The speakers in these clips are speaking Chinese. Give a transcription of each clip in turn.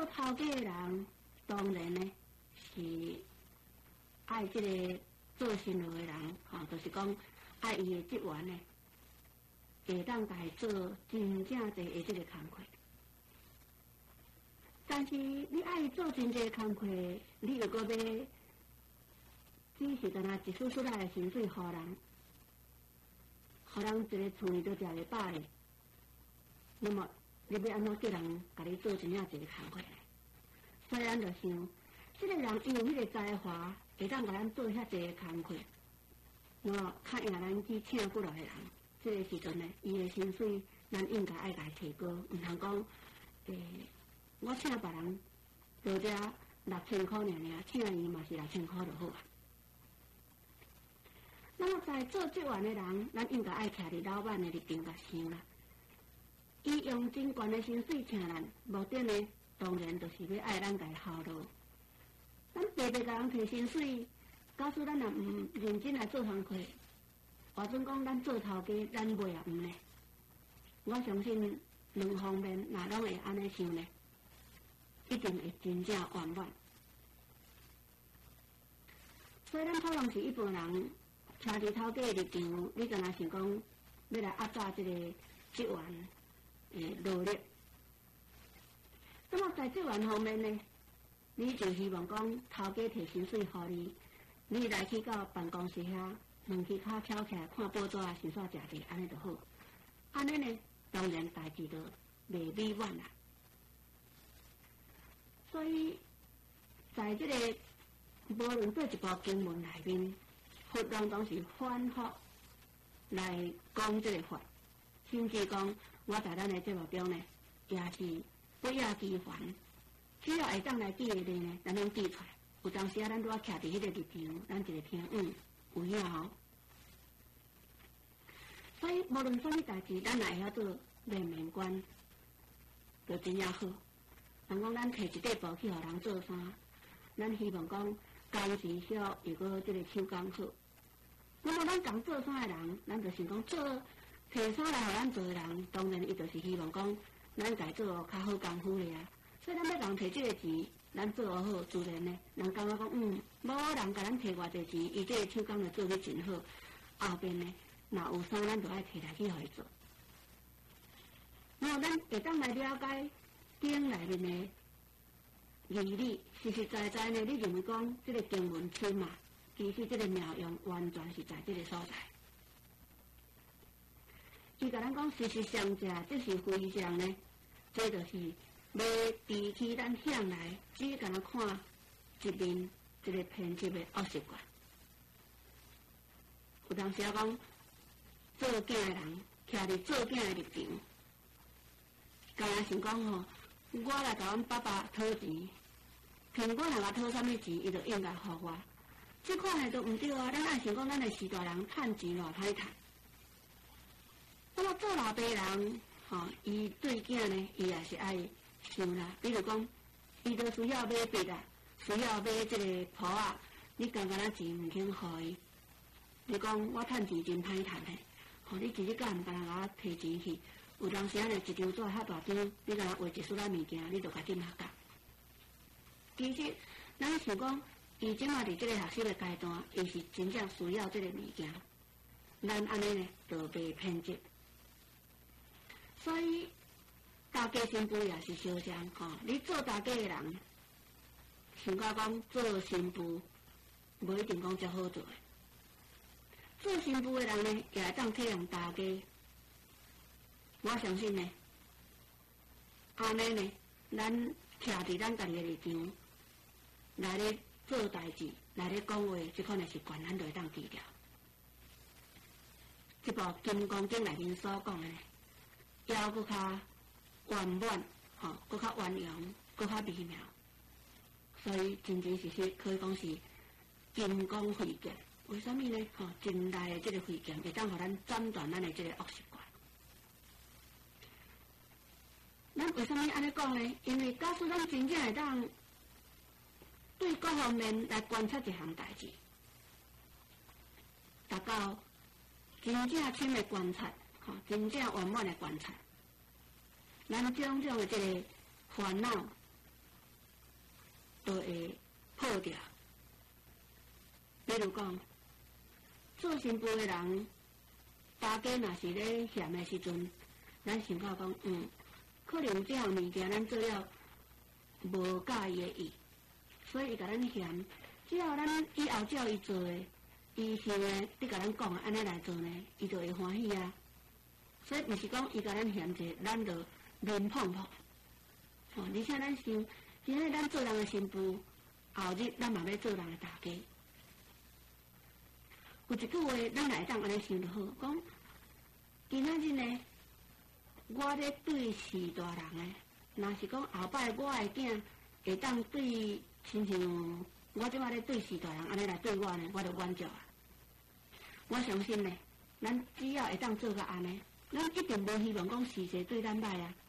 头家的人，当然呢是爱这个做新路的人，就是讲爱伊的职员呢，会当家做真正侪的这个工课。但是你爱做真侪工课，你又搁要只是干那一丝丝来的薪水，互人一个厝里都食袂饱的，那么你要安怎叫人甲你做真正一个工课呢？所以咱就想，这个人伊有迄个才华，会当甲咱做遐济个工课，那么较赢咱去请过来的人，这个时阵呢，伊的薪水咱应该爱甲伊提高，毋通讲我请别人做遮6000块尔，请伊嘛是6000块就好啊。那么在做职员的人，咱应该爱徛伫老板的立场甲想啦。伊用真悬的薪水请咱，目的呢，当然就是要爱咱家效劳。咱白白甲人摕薪水，假使咱若毋认真来做工课，或准讲咱做头家，咱袂也毋呢？我相信两方面若拢会安尼想呢，一定会真正圆满。所以咱可能是一般人。徛伫头家的立场，你敢若想讲要来压榨这个职员的劳力。那么在职员方面呢，你就希望讲头家摕薪水互你，你来去到办公室遐，两只骹翘起来看报纸啊，先煞食者，安尼就好。安尼呢，当然代志就袂美满啦。所以在这个无论做一部经文内面。佛人都是反复来讲这个法，甚至讲我在咱的节目中呢，也是不厌其烦。只要会当来记的呢，咱拢记出来。有当时啊，咱拄啊徛伫迄个立场，咱一个听，有影哦。所以无论什么代志，咱也会晓做面面观，就真正好。人讲咱摕一块布去互人做衫，咱希望讲工时少，又搁这个手工好。那么咱讲做衫的人，咱就想讲做摕衫来互咱做的人，当然伊就是希望讲咱家做较好功夫咧啊。所以咱要人摕这个钱，咱做好，自然呢，人感觉讲无人甲咱摕偌济钱，伊这个手工就做得真好。后边呢，若有衫咱就爱摕来去互伊做。然后咱会当来了解经内面的义理，实实在在呢，你认为讲这个经文深嘛？其实这个妙用完全是在这个所在。伊甲咱讲时时相食，这是非常呢，这就是要比起咱向来只敢若看一面这个偏执的恶习惯。有当时啊讲做囝的人徛伫做囝的立场，敢若想讲吼，我来甲阮爸爸讨钱，凭我若甲讨啥物钱，伊就应该互我。这款呢都毋对啊！咱爱想讲，咱的时代人趁钱偌歹趁。那么做老爸人，伊对囝呢，伊也是爱想啦。比如讲，伊都需要买笔啊，需要买这个簿啊，你刚刚那钱毋肯互伊。你讲我趁钱真歹趁嘿，你一日干毋敢若甲我摕钱去？有当时啊，一张纸遐大张，你敢若画一束仔物件，你就甲紧下夹。其实，咱想讲。伊即马伫即个学习的阶段，伊是真正需要即个物件，咱安尼呢就袂偏执。所以大家新妇也是相像你做大家的人，想讲做新妇，无一定讲较好做的。做新妇的人呢，也会当体谅大家。我相信呢，安尼呢，咱徛伫咱家己的立场来咧。做代志来咧讲话，这可能是全咱都会当记掉。这部《金刚经》内面所讲的，要搁较圆满，搁较圆融，搁较微妙，所以真真实实可以讲是金刚慧剑。为什么呢？真大的这个慧剑会当互咱斩断咱的这个恶习惯。咱为什么安尼讲呢？因为假使咱真正会当对各方面来观察一项代志，达到真正深的观察，真正圆满的观察，咱种种的这个烦恼， 都会破掉。比如讲，做新妇的人，大家若是咧嫌的时阵，咱想到讲，可能这项物件咱做了无介意的意，所以伊甲咱嫌。只要咱以后照伊做的，伊想的，你甲咱讲的安尼来做呢，伊就会欢喜啊。所以毋是讲伊甲咱嫌者，咱就面碰碰。而且咱想，今日咱做人的新妇，后日咱嘛要做人的大家。有一句话，咱来当安尼想就好，讲今仔日呢，我咧对事大人的，若是讲后摆我的囝会当对亲像我即摆咧对事大人安尼来对我呢，我就满足啊。我相信呢，咱只要会当做到安尼，咱一定无希望讲事事对咱歹啊，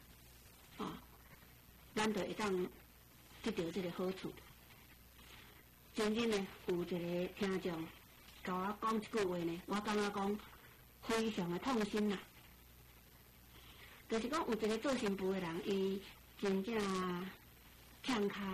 咱就会当得到这个好处。前日呢，有一个听众甲我讲一句话呢，我感觉讲非常的痛心啦。就是讲有一个做新妇的人，伊真正欠卡，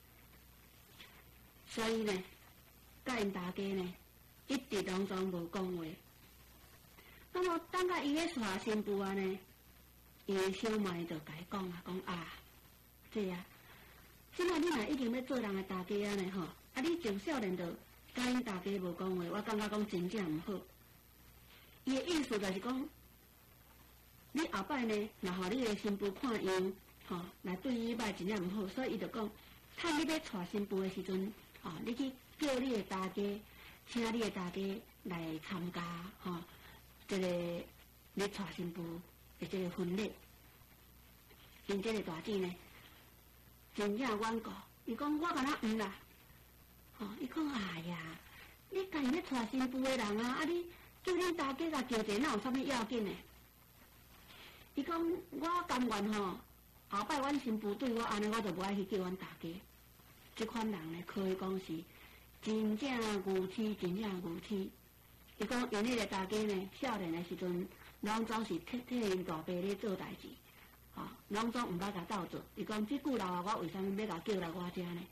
所以呢，甲因大家呢一直拢总无讲话。那么等下伊咧娶新妇啊呢，伊的小妹就甲伊讲啊，讲啊，这啊，现在你若已经要做人的大家啊呢吼，啊你从少年就甲因大家无讲话，我感觉讲真正毋好。伊的意思就是讲，你后摆呢，若互你的新妇看样，来对伊歹真正毋好，所以伊就讲，趁你要娶新妇的时阵，你去叫你的大家，请你的大家来参加，这个你娶新妇的这个婚礼。因这个大姐呢，真正冤告，伊讲我敢若啦，伊讲哎呀，你家己咧娶新妇的人啊，你叫恁大家甲叫者，哪有啥物要紧呢？伊讲我甘愿后摆阮新妇对我安尼，我就无爱去叫阮大家。这款人呢，可以讲是真正牛痴，真正牛痴。伊讲因迄个大家呢，少年的时阵，拢总是替因大伯咧做代志，拢总毋捌甲斗做。伊讲即句老话，我为啥物要甲叫来我遮呢？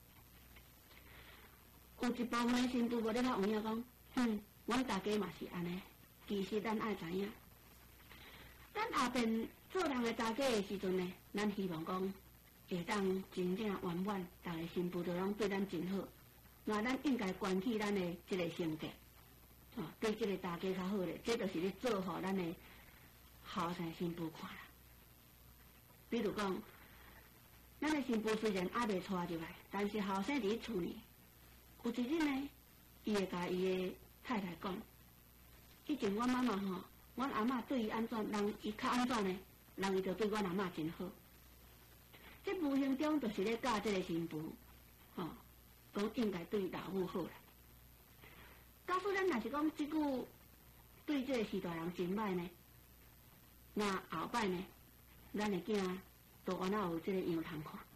有一部分的新妇无咧较有影讲，阮大家嘛是安尼。其实咱爱知影，咱后边做人的大家的时阵呢，咱希望讲会当真正圆满，逐个新妇都拢对咱真好。那咱应该关起咱的这个性格，对这个大家较好咧，这就是咧做好咱的后生新妇看啦。比如讲，咱的新妇虽然还未娶入来，但是后生伫厝呢，有一日呢，伊会甲伊的太太讲，以前阮妈妈阮阿嬷对伊安怎，人伊较安怎呢？人伊就对阮阿嬷真好。这无形中就是咧教这个新妇，讲应该对老母好啦。假使咱若是讲即句对这个时代人真歹呢，那后摆呢，咱的囝都安怎有这个样通看？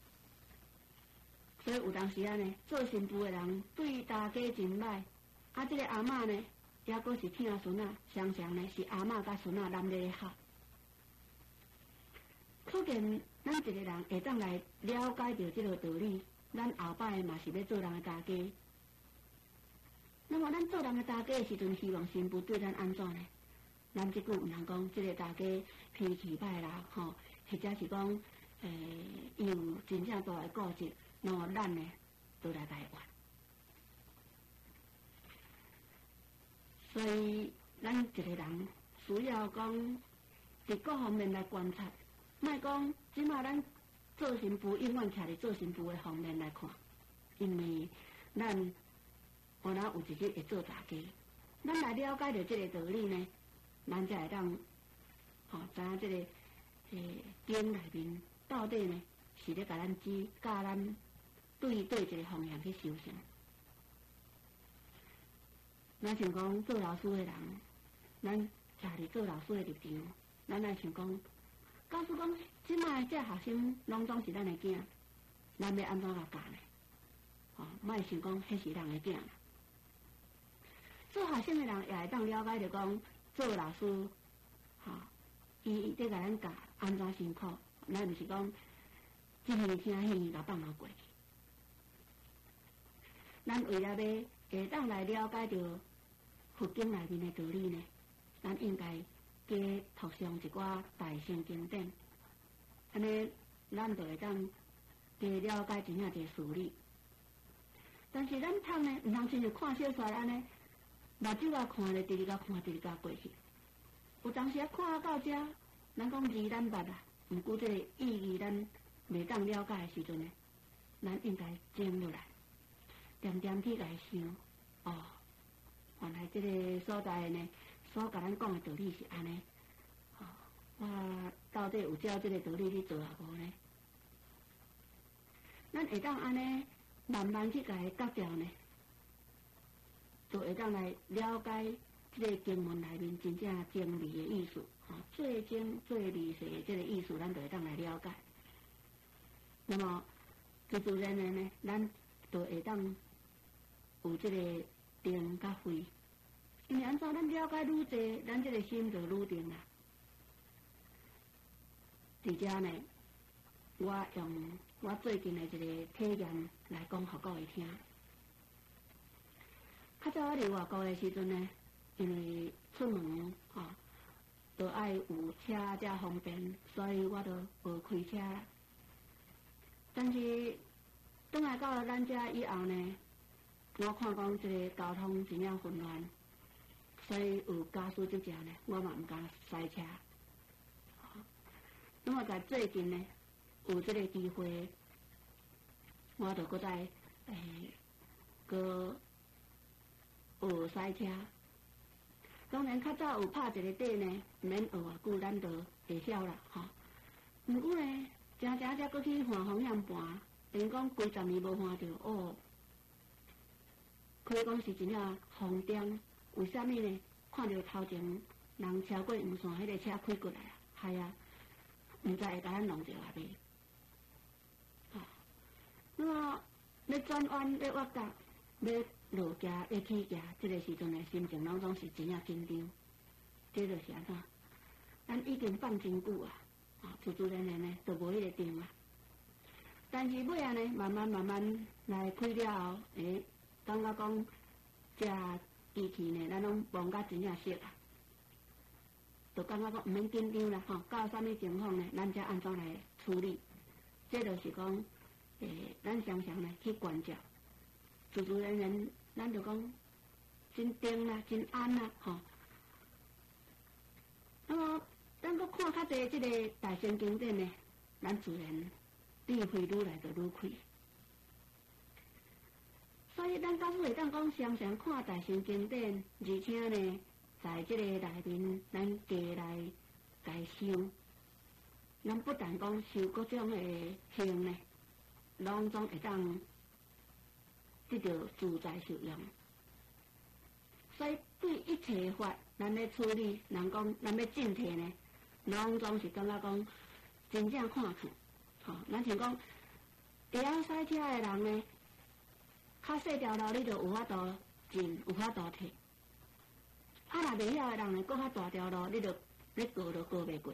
所以有当时啊呢，做新妇的人对大家真歹，这个阿嬷呢，也阁是疼孙仔，常常呢是阿嬷甲孙仔男咧孝。可见咱一个人会当来了解到这个道理，咱后摆嘛是要做人的大家。那么咱做人的大家的时阵，希望新妇对咱安怎呢？咱即句毋通讲，这个大家脾气歹啦，或者是讲，伊有真正大的固执，那么咱呢，就来台湾。所以，咱一个人需要讲，伫各方面来观察，莫讲即马咱做新妇永远徛伫做新妇的方面来看，因为咱可能有一日会做大家，咱来了解到这个道理呢，咱才会当，知影这个经内面到底呢是咧甲咱教咱对一个方向去修行。咱想讲做老师的人，咱徛伫做老师的立场，咱来想讲，假使讲即卖这学生拢总是咱的囝，咱要安怎甲教呢？莫想讲迄是人的囝。做学生的人也会当了解着讲，做老师，伊在甲咱教安怎辛苦，咱毋是讲一耳听耳甲放落过去。 咱为了要会当来了解到佛经内面的道理呢，咱应该加读上一寡大乘经典，安尼咱就会当加了解真正一个事理。但是咱读呢，毋通亲像看小说安尼，目睭啊看咧，直直甲看，直直甲过去。有当时啊看到遮，咱讲字咱捌啊，毋过这个意义咱袂当了解的时阵呢，咱应该静落来，点点去来想，哦，原来这个所在呢，所甲咱讲的道理是安尼，哦，我到底有照这个道理去做啊无呢？咱会当安尼慢慢去甲伊觉着呢，就会当来了解这个经文内面真正真理的意思，吼，最精最理实的这个意思，咱就会当来了解。那么自自然然呢，咱就会当有这个定甲慧，因为安怎咱了解愈济，咱这个心就愈定啦。伫遮呢，我用我最近的一个体验来讲，互各位听。较早我伫外国的时阵呢，因为出门吼，都爱有车才方便，所以我都无开车啦。但是转来到咱遮以后呢，我看讲这个交通真正混乱，所以有驾驶执照呢，我嘛毋敢驶车。那么在最近呢，有这个机会，我就搁在搁学驶车。当然较早有拍一个底呢，免学偌久，咱就会晓啦，吼。毋过呢，常常才搁去换方向盘，等于讲规10年无换着，哦，可以讲是真正疯癫。为虾米呢？看到头前人超过黄线，迄个车开过来啊，系啊，毋知会甲咱弄着啊未？啊，那么要转弯、要挖角、要落行、要起行，这个时阵的心情拢总是真正紧张。这就是安怎？咱已经放真久啊，啊，自自然然呢，就无迄个定啊。但是尾啊呢，慢慢来开了后，感觉讲这机器呢，咱拢忘甲真正熟啊，就感觉讲毋免紧张啦，吼，到啥物情况呢，咱才安怎来处理？这就是讲，咱常常呢去观照，自自然然，咱就讲真定啦，真安啦，吼。那么，咱搁看较济这个大乘经典呢，咱自然智慧愈来就愈开。所以咱到尾会当讲常常看大乘经典，而且呢，在这个内面，咱加来解修。咱不但讲修各种的行呢，拢总会当得到自在受用。所以对一切法，咱咧处理，人讲咱要进退呢，拢总是感觉讲真正看去，吼，咱像讲会晓驶车的人呢，较细条路你就有法度进，有法度退；啊，若袂晓的人呢，搁较大条路，你就咧过都过袂过。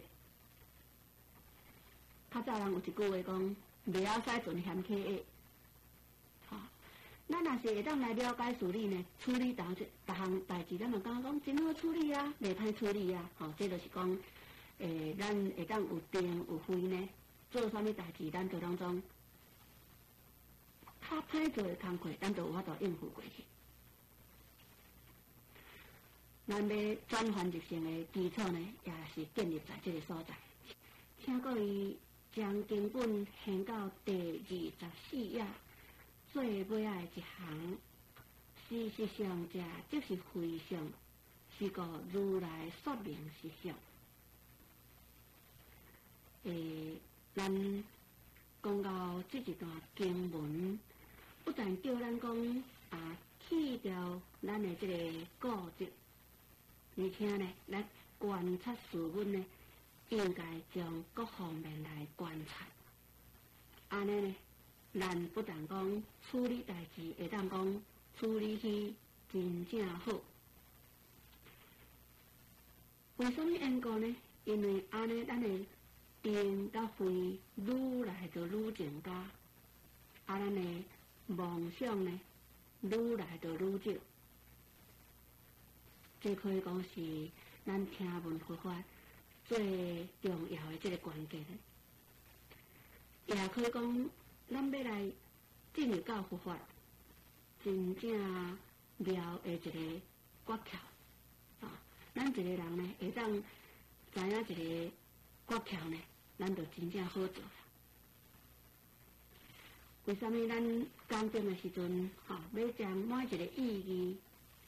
较早人有一句话讲，袂晓驶船嫌客矮，吼。咱若是会当来了解事理呢，处理逐项代志，咱嘛感觉讲真好处理啊，袂歹处理啊，吼，这就是讲，咱会当有定有慧呢，做啥物代志，咱就当中较歹做的工课，咱就有法度应付过去。咱要转换入成的基础呢，也是建立在这个所在。请各位将经本掀到第24页。最尾啊一行，事实上这即是非常，是个如来说明实相。咱讲到这一段经文，不但叫咱讲去掉咱的这个固执，而且呢，咱观察事物呢，应该从各方面来观察。安尼呢？咱不但讲处理代志，会当讲处理去真正好。为什么缘故呢？因为安尼咱的定甲慧愈来就愈增加，咱的梦想呢愈来就愈少。这可以讲是咱听闻佛法最重要的这个关键。也可以讲，咱要来进入到佛法，真正了的一个诀窍啊！咱一个人呢，会当知影一个诀窍呢，咱就真正好做啦。为什么咱讲经的时阵，要将每一个意义，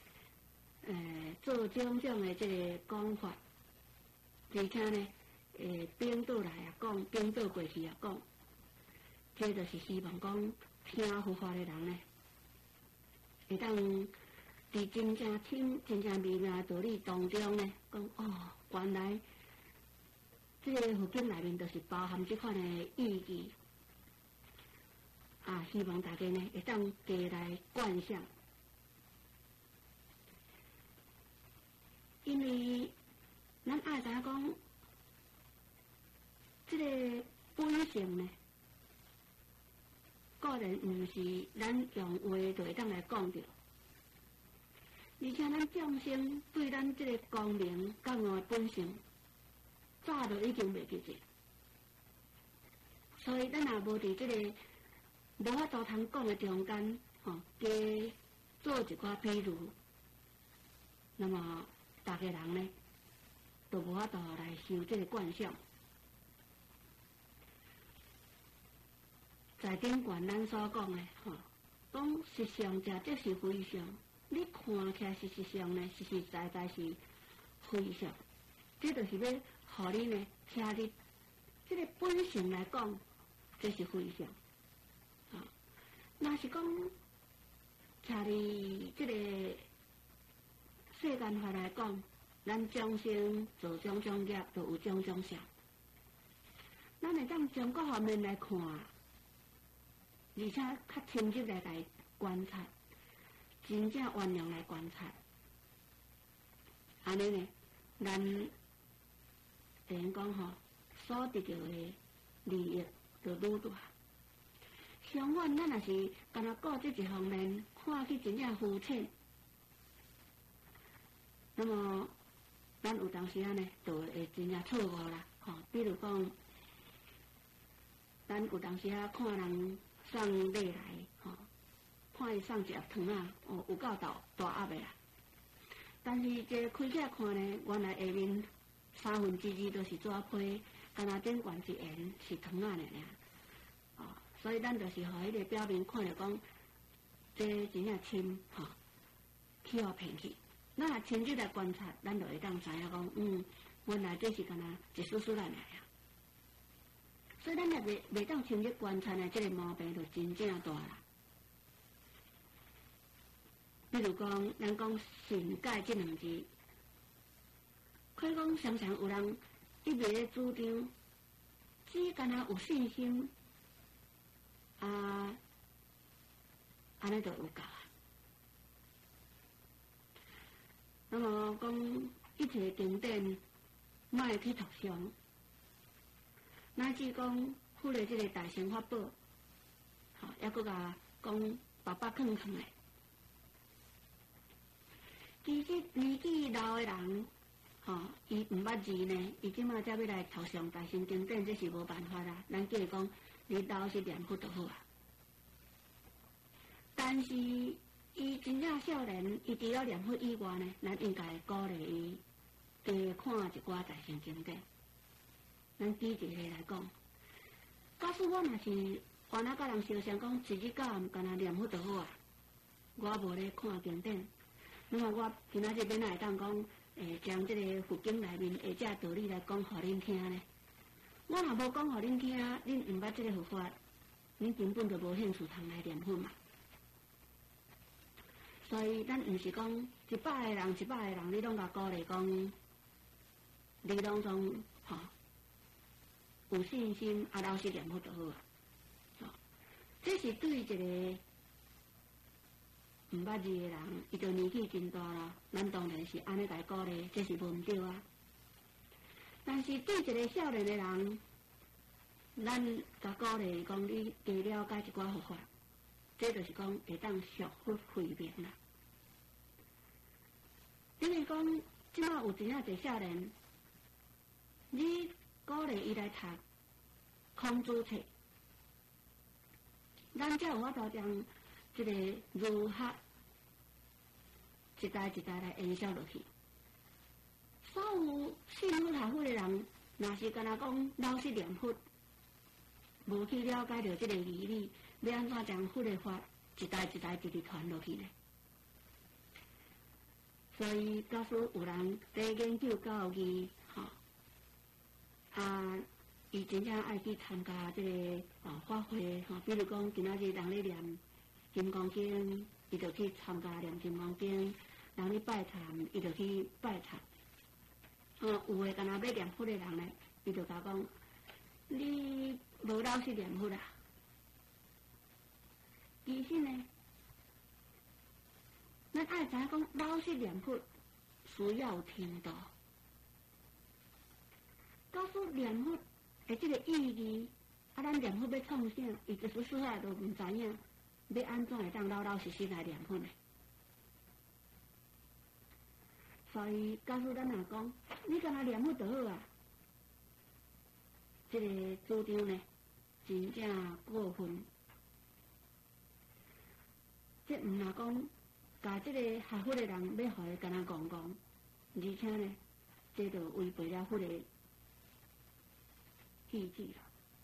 做种种的这个讲法，而且呢，并倒来也讲，并倒过去也讲，这就是希望讲听佛法的人呢，会当伫真正深、真正微妙的道理当中呢，讲哦，原来这个佛经内面就是包含这款的意义。希望大家呢会当加来观想，因为咱爱知影讲，这个本性呢，个人唔是咱用话就会当来讲着，而且咱众生对咱这个光明觉悟的本性，早就已经袂记着，所以咱也无伫这个无法度通讲的中间，加做一寡比如，那么大家人呢，都无法度来修这个观想。在顶悬咱所讲的，讲实相者即是非相，你看起来是实相呢，实实在在是非相，这就是要互你呢，听你这个本性来讲，这是非相。若是讲，徛伫这个世间法来讲，咱众生做种种业，就有种种相。咱会当从各方面来看，而且较深入来观察，真正圆融来观察。安尼呢，咱等于讲所得到的利益就愈大。相反，咱若是干那顾这一方面，看去真正肤浅，那么咱有当时呢，就会真正错误啦。比如讲，咱有当时看人送礼来，看伊送一盒糖有够大盒的啦。但是这开起来看呢，原来下面2/3都是纸皮，干那顶悬一圆是糖尔。所以咱就是互迄个表面看着讲，这真正深去互骗去。咱若深入来观察，咱就会当知影讲，原来这是干那一丝丝来啊。所以咱若袂当深入观察呢，这个毛病就真正大啦。比如讲，咱讲信解这2字，可以讲常常有人一味咧主张，只干那有信心。安尼就有够啊。那么讲一切经典，莫去读详，乃至讲忽略这个大乘法宝，也搁甲讲白白囥囥的。其实年纪老的人，伊毋捌字呢，伊即马才要来读详大乘经典，这是无办法啦。咱叫伊讲，你老实念佛就好啊。但是，伊真正少年，伊除了念佛以外呢，咱应该鼓励伊多看一寡大乘经典。咱举一个来讲，假使我若是原来甲人相相讲，一日到暗干那念佛就好啊，我无咧看经典，那么我今仔日要哪会当讲，将这个佛经内面的这道理来讲互恁听呢？我若无讲互恁听，恁毋捌这个佛法，恁根本就无兴趣通来念佛嘛。所以，咱毋是讲100个人，你拢甲鼓励讲，你拢总有信心老实念佛就好啊。这是对一个毋捌字的人，伊就年纪真大啦。咱当然是安尼来鼓励，这是无毋对啊。但是对一个少年的人，咱甲鼓励讲，你多了解一寡佛法， 这就是讲会当赎佛慧命啦。因为讲即马有真正侪少年，你鼓励伊来读孔子册，咱才有法度将即个儒学一代一代来延续落去。所有信佛学佛的人，若是干那讲老实念佛，无去了解到即个义理，要安怎将佛的法一代一代一直传落去呢？所以，假使有人在研究教义，伊真正爱去参加即个法会，比如讲今仔日人咧念《金刚经》，伊就去参加念《金刚经》；人咧拜忏，伊就去拜忏。有诶，干那要念佛的人咧，伊就甲讲：你无老实念佛啊！其实呢，咱爱知影讲老实念佛需要程度。假使念佛的这个意义，咱念佛要创啥？伊就是私下都唔知影，要安怎会当老老实实来念佛呢？所以，假使咱若讲，你干那念佛就好啊，这个主张呢，真正过分。这唔若讲，甲这个学佛的人要互伊干那讲讲，而且呢，这就违背了佛的意志了。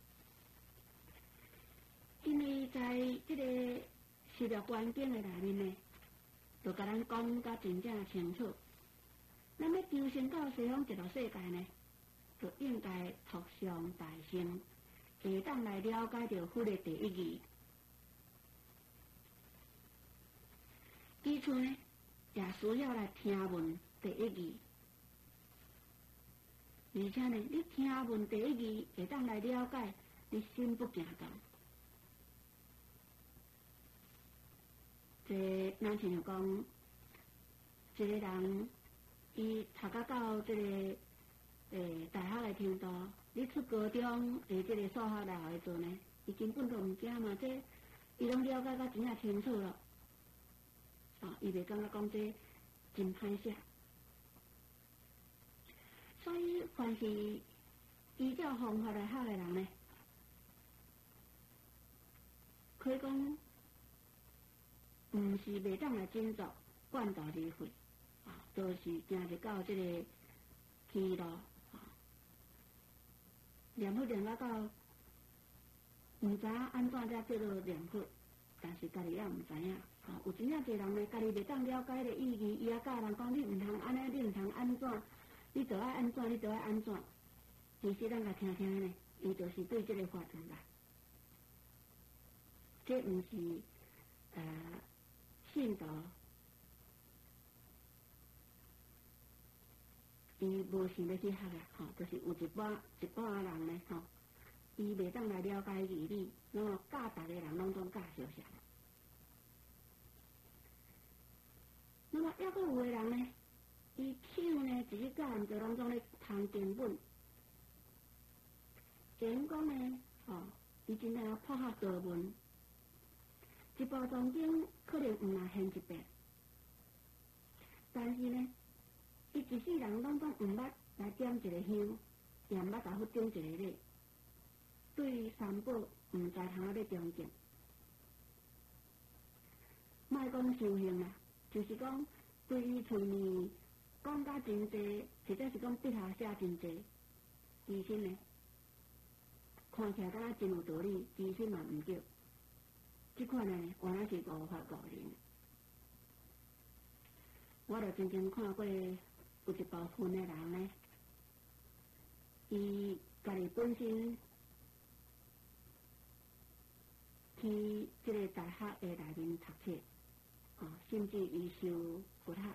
因为在这个十六观经的内面呢，就甲咱讲甲真正清楚。咱要求生到西方这个世界呢，就应该托上大乘，会当来了解到佛的第一义。其次呢，也需要来听闻第一义，而且呢，你听闻第一义，会当来了解你心不行动。这咱像讲，一个人。伊读到这个大学的程度，你出高中的这个数学大学的时呢，伊根本都唔惊嘛，这伊拢了解到真正清楚了，伊袂感觉讲这真歹写。所以，凡是依照方法来学的人呢，可以讲，唔是袂当来真做灌导智慧。都是行入到这个去路，念佛念到唔知安怎才叫做念佛，但是家己也唔知影。有真正侪人呢，家己袂当了解的意义，伊也教人讲你唔通安尼，你唔通安怎，你着爱安怎，你着爱安怎。其实咱甲听听呢，伊就是对这个法唔捌，这唔是信徒。伊无想要去学啊，就是有一半人呢，伊袂当来了解义理，那么教大家人拢总教相像。那么还阁有的人呢，伊手呢自己教人就拢总咧读经本，前讲呢，伊真正破学多文，一部藏经可能唔若现一遍，但是呢。伊一世人拢总毋捌来点一个香，也毋捌甲佛顶一个礼，对三宝毋知通咧恭敬。莫讲修行啦，就是讲对伊厝面讲甲真济，或者是讲笔下写真济，其实呢，看起来敢若真有道理，其实嘛毋对。即款呢，原来是误法误人。我就曾经看过。有一部分的人呢，伊家己本身去这个大学的内面读册，甚至伊修佛学。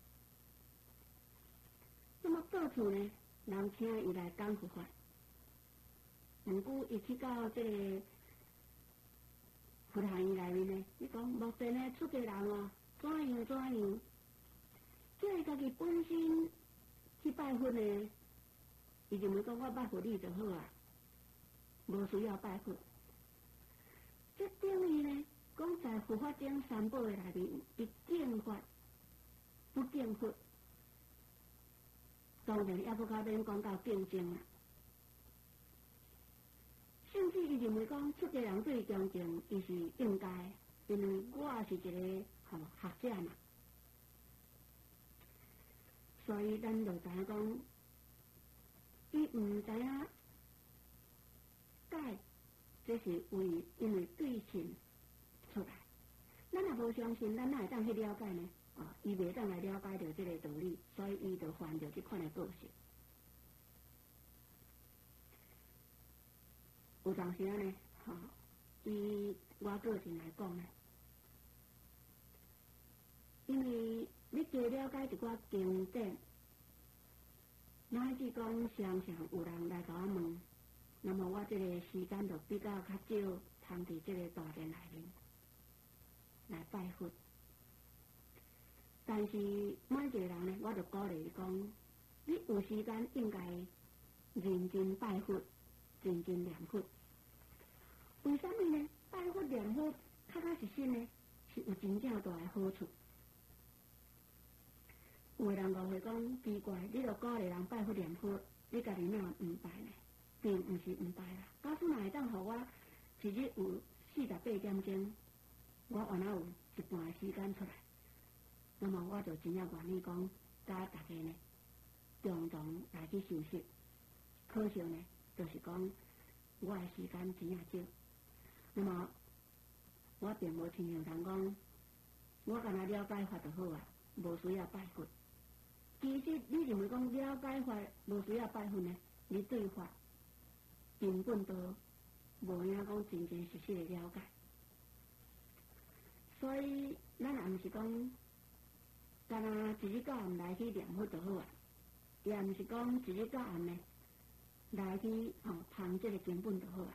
那么到处呢，人请伊来讲佛法，毋过伊去到这个佛学院内面呢，伊讲目前呢出家人怎样。即个家己本身去拜佛呢，伊认为讲我拜佛你就好啊，无需要拜佛。这等于呢，讲在佛法经三宝的内面，伊敬法不敬佛，当然也不较免讲到竞争啦。甚至伊认为讲，出家人对恭敬，伊是应该，因为我是一个学者嘛，所以咱就知影讲，伊毋知影解，这是因为对性出来。咱若无相信，咱哪会当去了解呢？伊袂当来了解到这个道理，所以伊就犯着这款的个性。有当时呢，以我个人来讲呢，因为你多了解一寡经典，乃至讲常常有人来甲我问，那么我这个时间就比较较少，通伫这个大殿内面来拜佛。但是每一个人呢，我就鼓励讲，你有时间应该认真拜佛，认真念佛。为什么呢？拜佛念佛，确确实实呢，是有真正大的好处。有的人就会讲奇怪，你著鼓励人拜佛念佛，你家己哪毋拜呢？并毋是毋拜啦。假使若会当互我一日有48点钟，我原来有一半的时间出来，那么我就真正愿意讲，甲大家呢，共同来去修习。可惜呢，就是讲我的时间真正少。那么，我并无亲像人讲，我干那了解法就好啊，无需要拜佛。其实你认为讲了解法无需要拜佛呢？你对法根本都无影讲真真实实的了解。所以，咱也毋是讲，干那一日到暗来去念佛就好啊，也毋是讲一日到暗呢来去读这个经本就好啊。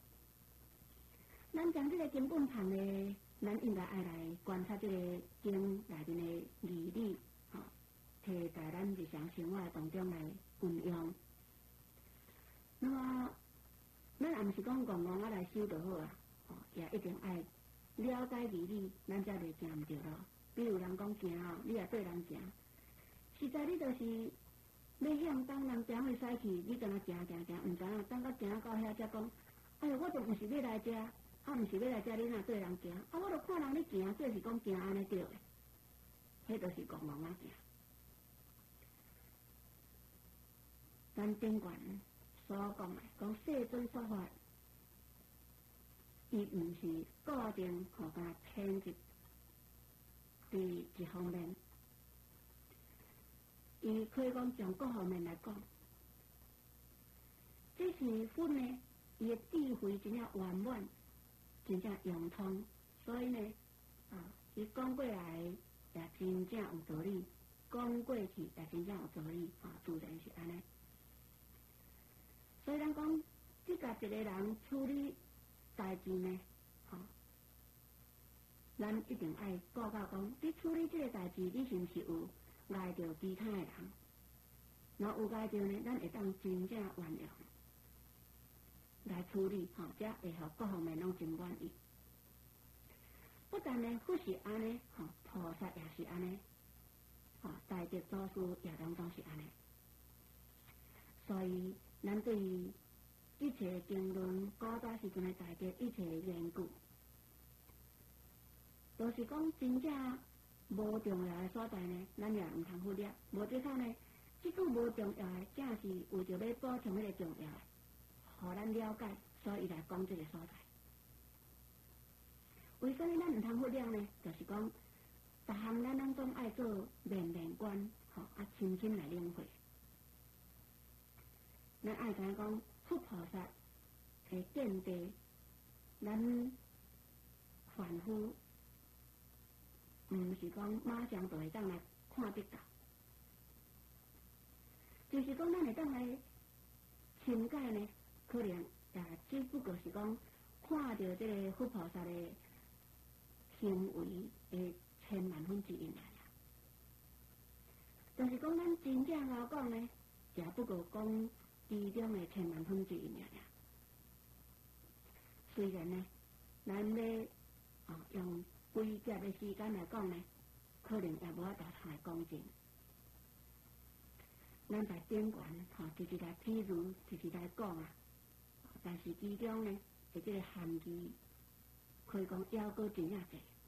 咱将这个经本读的，咱应该爱来观察这个经内面的义理，摕在咱日常生活当中来运用。那么，咱也毋是讲戆戆来修就好啊，也一定爱了解义理，咱才袂行毋对咯。比如人讲行你也对人行，实在你就是要向东人行会使去，你干那行，毋知影，等到行到遐才讲，哎呀，我就毋是要来遮。毋是要来遮，你若对人行，我就看人咧行，就是讲行安尼对的，迄就是戆戆行。咱顶悬所讲的，讲世尊说法，伊毋是固定甲偏执伫一方面，伊可以讲从各方面来讲，这是佛呢，伊的智慧真正圆满。真正用通，所以呢，伊讲过来也真正有道理，讲过去也真正有道理，自然是安尼。所以咱讲，即甲一个人处理代志呢，咱一定爱顾到讲，你处理这个代志，你是毋是有碍着其他的人？若有碍着呢，咱会当真正原谅。来处理，才会互各方面拢真满意。不但呢，佛是安尼，菩萨也是安尼，大德祖师也拢是安尼。所以，咱对于一切经论、古早时阵的大德一切研究，都是讲真正无重要的所在呢，咱也毋通忽略。无即口呢，即句无重要的，正是为着要补充迄个重要的。互咱了解，所以来讲这个所在。为什么咱毋通忽略呢？就是讲，逐项咱拢总爱做面面观，深深来领会。咱爱知影讲，佛菩萨的见地，咱凡夫毋是讲马上就会当来看得到，就是讲咱会当来深解呢。可能也只不过是讲看到这个佛菩萨的行为的100000%来啦。但是讲咱真正来讲呢，也不过讲其中的10000000%尔。虽然呢，咱要用接的时间来讲呢，可能也无法度通来讲证。咱把典源吼，直直来譬如，直直来讲啊。但是其中呢，即个含义可以讲还阁真正侪。